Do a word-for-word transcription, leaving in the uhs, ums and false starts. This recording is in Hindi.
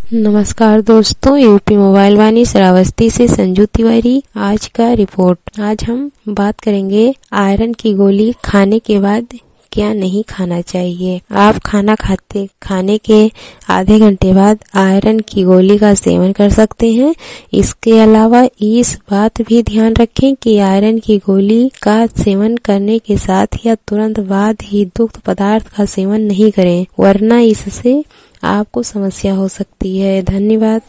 नमस्कार दोस्तों, यूपी मोबाइल वाणी श्रावस्ती से संजू तिवारी। आज का रिपोर्ट। आज हम बात करेंगे आयरन की गोली खाने के बाद क्या नहीं खाना चाहिए। आप खाना खाते खाने के आधे घंटे बाद आयरन की गोली का सेवन कर सकते हैं। इसके अलावा इस बात भी ध्यान रखें कि आयरन की गोली का सेवन करने के साथ या तुरंत बाद ही दुग्ध पदार्थ का सेवन नहीं करें, वरना इससे आपको समस्या हो सकती है। धन्यवाद।